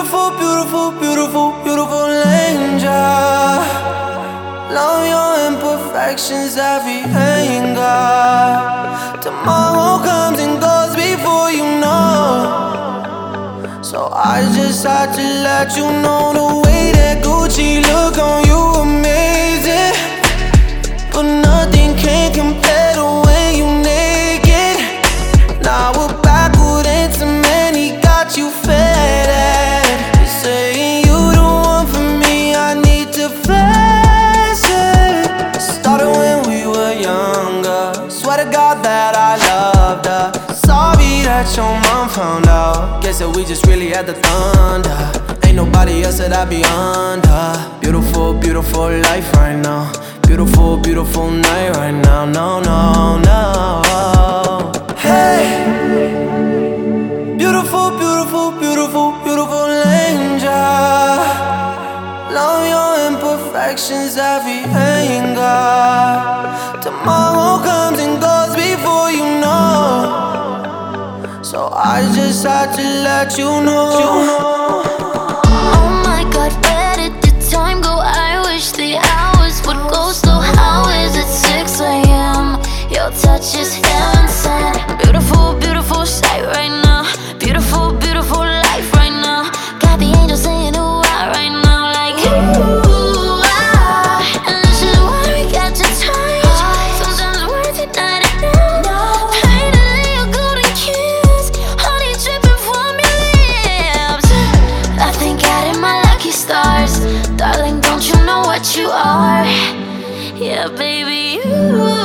Beautiful, beautiful, beautiful, beautiful angel. Love your imperfections, every anger. Tomorrow comes and goes before you know. So I just had to let you know the way that Gucci look on you amazing. But nothing can compare to when you naked. Now we're backward and cement, he got you faded. You're saying you the one for me, I need to flex it. Started when we were younger, swear to God that I loved her. Sorry that your mom found out, guess that we just really had the thunder. Ain't nobody else that I be under. Beautiful, beautiful life right now. Beautiful, beautiful night right now. No, no, no. Hey, beautiful, beautiful, beautiful, beautiful angel. Love your imperfections, every anger. Tomorrow comes and goes before you know. So I just had to let you know. Oh my God, where did the time go? I wish the hours would go slow. How is it 6 a.m.? Your touch is heaven sent. Beautiful, beautiful sight right now. Beautiful, beautiful life right now. Got the angels saying ooh ah right now, like ooh ah. And this is why we got to touch. Sometimes it's worth it, not enough. Painted in your golden kiss, honey dripping from your lips. I thank God in my lucky stars, darling. Don't you know what you are? Yeah, baby, you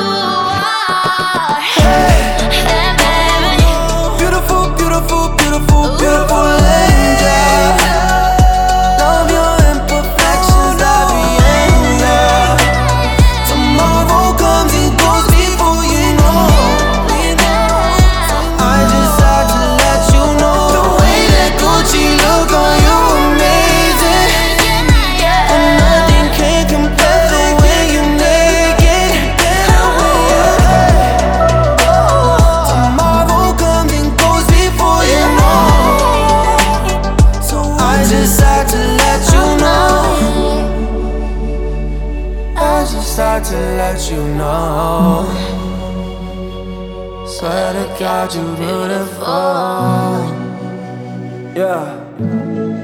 are. Hey, baby. Beautiful, beautiful, beautiful, beautiful angel. Love your imperfections, every anger. Tomorrow comes and goes before you know. I just had to let you know the way that Gucci look on you amazing. And nothing can compare to when you naked. Tomorrow comes and goes before you know. So I just had to let you know. I just had to let you know. Swear to God, you beautiful. Yeah.